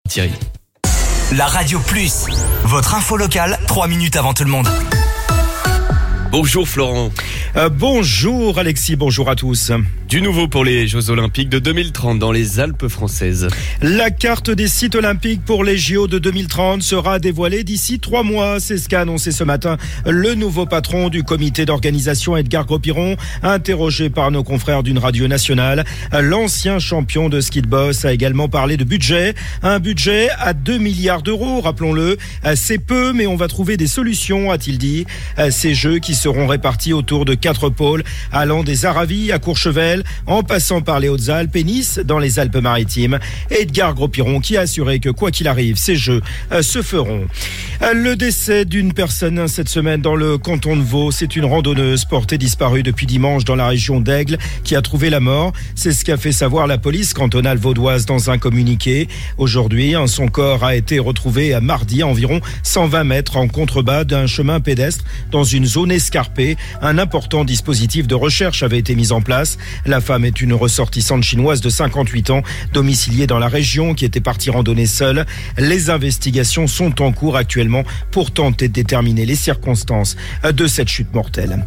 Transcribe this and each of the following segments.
Thierry. La Radio Plus, votre info locale, 3 minutes avant tout le monde. Bonjour Florent. Bonjour Alexis, bonjour à tous. Du nouveau pour les Jeux Olympiques de 2030 dans les Alpes françaises. La carte des sites olympiques pour les JO de 2030 sera dévoilée d'ici 3 mois. C'est ce qu'a annoncé ce matin le nouveau patron du comité d'organisation, Edgar Gros-Piron, interrogé par nos confrères d'une radio nationale. L'ancien champion de ski de boss a également parlé de budget. Un budget à 2 milliards d'euros, rappelons-le. C'est peu, mais on va trouver des solutions, a-t-il dit. Ces Jeux qui seront répartis autour de 4 pôles, allant des Aravis à Courchevel, en passant par les Hautes-Alpes et Nice dans les Alpes-Maritimes. Edgar Gros-Piron qui a assuré que quoi qu'il arrive, ces Jeux se feront. Le décès d'une personne cette semaine dans le canton de Vaud, c'est une randonneuse portée disparue depuis dimanche dans la région d'Aigle qui a trouvé la mort. C'est ce qu'a fait savoir la police cantonale vaudoise dans un communiqué. Aujourd'hui, son corps a été retrouvé à mardi à environ 120 mètres en contrebas d'un chemin pédestre dans une zone escarpée. Un important dispositif de recherche avait été mis en place. La femme est une ressortissante chinoise de 58 ans, domiciliée dans la région, qui était partie randonner seule. Les investigations sont en cours actuellement pour tenter de déterminer les circonstances de cette chute mortelle.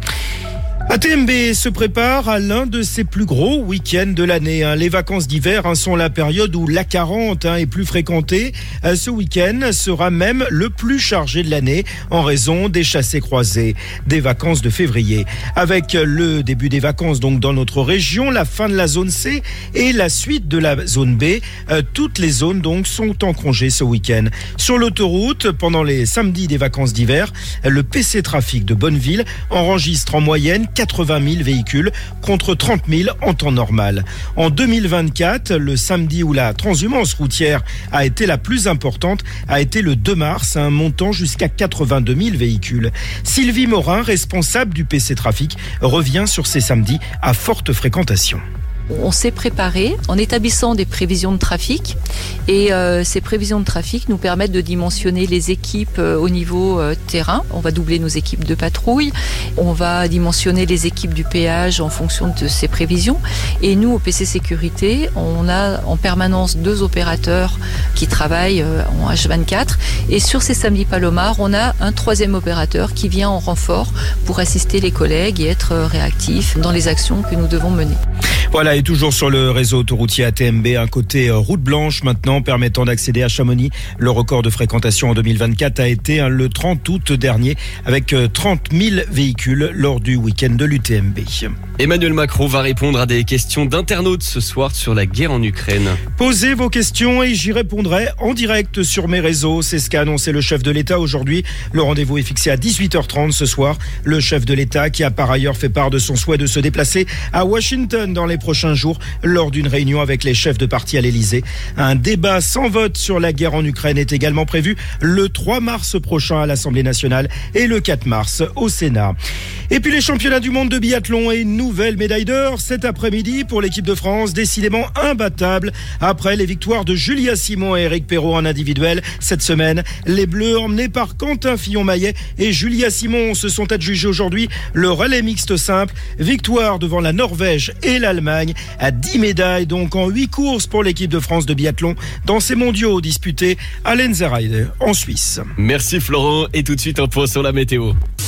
ATMB se prépare à l'un de ses plus gros week-ends de l'année. Les vacances d'hiver sont la période où l'A40 est plus fréquentée. Ce week-end sera même le plus chargé de l'année en raison des chassés-croisés, des vacances de février. Avec le début des vacances donc dans notre région, la fin de la zone C et la suite de la zone B, toutes les zones donc sont en congé ce week-end. Sur l'autoroute, pendant les samedis des vacances d'hiver, le PC Trafic de Bonneville enregistre en moyenne 80 000 véhicules contre 30 000 en temps normal. En 2024, le samedi où la transhumance routière a été la plus importante a été le 2 mars, montant jusqu'à 82 000 véhicules. Sylvie Morin, responsable du PC Trafic, revient sur ces samedis à forte fréquentation. On s'est préparé en établissant des prévisions de trafic et ces prévisions de trafic nous permettent de dimensionner les équipes au niveau terrain. On va doubler nos équipes de patrouille, on va dimensionner les équipes du péage en fonction de ces prévisions et nous au PC Sécurité, on a en permanence 2 opérateurs qui travaillent en H24 et sur ces samedis Palomar, on a un 3e opérateur qui vient en renfort pour assister les collègues et être réactif dans les actions que nous devons mener. Voilà, et toujours sur le réseau autoroutier ATMB, un côté route blanche maintenant permettant d'accéder à Chamonix. Le record de fréquentation en 2024 a été le 30 août dernier avec 30 000 véhicules lors du week-end de l'UTMB. Emmanuel Macron va répondre à des questions d'internautes ce soir sur la guerre en Ukraine. Posez vos questions et j'y répondrai en direct sur mes réseaux. C'est ce qu'a annoncé le chef de l'État aujourd'hui. Le rendez-vous est fixé à 18h30 ce soir. Le chef de l'État qui a par ailleurs fait part de son souhait de se déplacer à Washington dans les prochains jours lors d'une réunion avec les chefs de parti à l'Élysée. Un débat sans vote sur la guerre en Ukraine est également prévu le 3 mars prochain à l'Assemblée nationale et le 4 mars au Sénat. Et puis les championnats du monde de biathlon et une nouvelle médaille d'or cet après-midi pour l'équipe de France, décidément imbattable après les victoires de Julia Simon et Éric Perrault en individuel cette semaine. Les Bleus emmenés par Quentin Fillon-Maillet et Julia Simon se sont adjugés aujourd'hui le relais mixte simple. Victoire devant la Norvège et l'Allemagne à 10 médailles donc en 8 courses pour l'équipe de France de biathlon dans ces mondiaux disputés à Lenzerheide en Suisse. Merci Florent et tout de suite un point sur la météo.